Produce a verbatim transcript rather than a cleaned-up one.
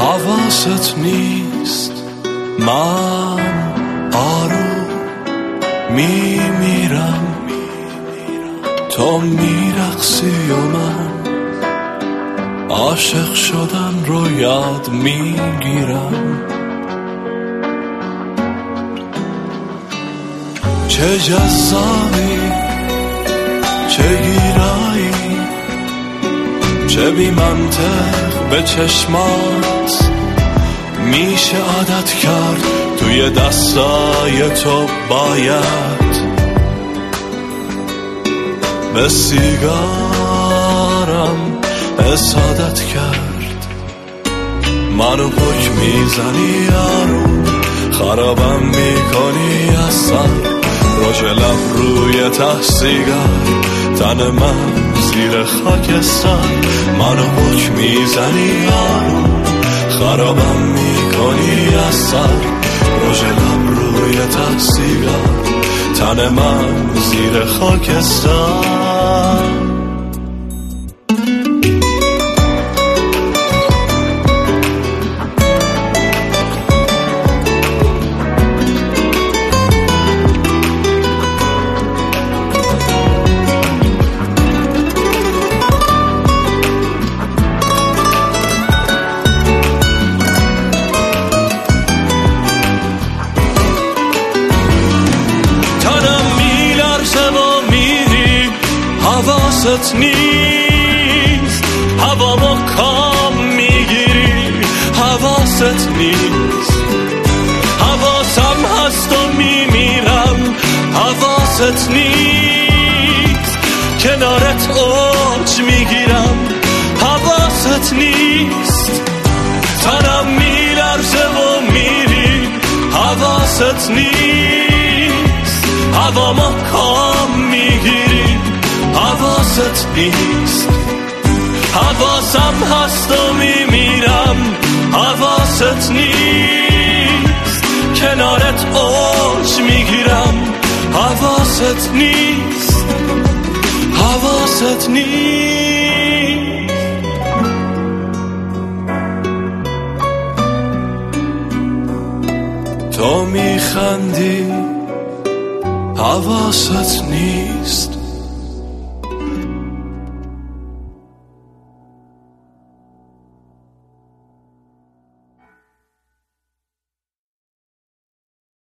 حواست نیست من آروم میمیرم، تو میرقصی و من عاشق شدن رو یاد میگیرم. چه جذابی، چه گیرایی، چه بی منطق به چشمات میشه عادت کرد. توی دستای تو باید به سیگارم حسادت کرد. منو پک میزنی آروم، خرابم میکنی از سر، روش لب روی ته سیگار، تن من زیر خاکستر. منو پک میزنی آروم، خرابم میکنی از سر، روش لب روی ته سیگار، تن من زیر خاکستر. حواست نیست هوامو کام میگیری، حواست نیست حواسم هست و میمیرم، حواست نیست کنارت اوج میگیرم، حواست نیست تنم میلرزه و میری، حواست نیست هوامو کام میگیری، حواست نیست حواسم هست و میمیرم، حواست نیست کنارت اوج میگیرم، حواست نیست حواست نیست. تو میخندی حواست نیست،